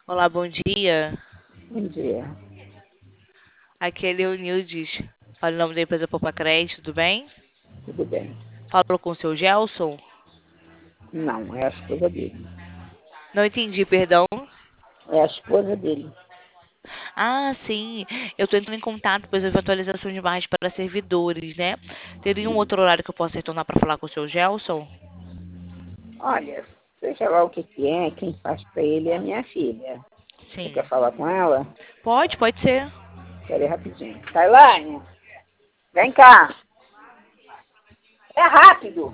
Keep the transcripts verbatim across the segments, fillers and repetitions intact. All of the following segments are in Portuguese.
Olá, bom dia. Bom dia. Aqui é Leonildes. Fala o nome da empresa Popacred, tudo bem? Tudo bem? Falo com o seu Gelson? Não, é a esposa dele. Não entendi, perdão. É a esposa dele. Ah, sim. Eu estou entrando em contato, pois houve atualização de barras para servidores, né? Teria um outro horário que eu possa retornar para falar com o seu Gelson? Olha, seja lá o que que é, quem faz pra ele é a minha filha. Você Sim. quer falar com ela? Pode, pode ser. Espera aí rapidinho. Tailane, vem cá. É rápido.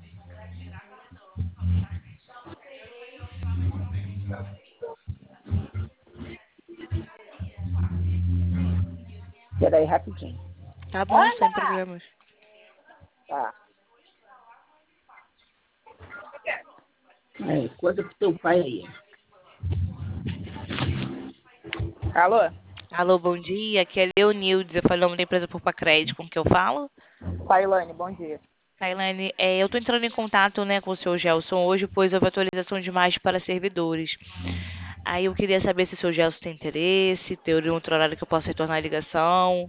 Espera aí rapidinho. Tá bom, sem Anda! problemas. Tá. Aí, conta pro teu pai aí. Alô? Alô, bom dia. Aqui é Leonildes. Eu falo o nome da empresa Popacred. Com que eu falo? Tailane, bom dia. Tailane, é, eu estou entrando em contato, né, com o seu Gelson hoje, pois houve atualização de imagem para servidores. Aí eu queria saber se o seu Gelson tem interesse, ter um outro horário que eu possa retornar a ligação.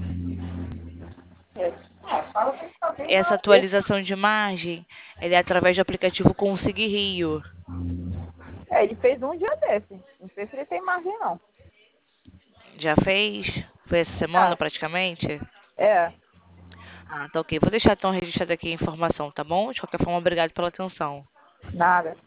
É, é, fala que talvez Essa ela deixe. atualização de imagem, ele é através do aplicativo Consegui Rio. É, ele fez um dia desse. Não sei se ele tem margem, não. Já fez? Foi essa semana Ah, praticamente? é. Ah, tá ok. Vou deixar então registrada aqui a informação, tá bom? De qualquer forma, obrigado pela atenção. Nada.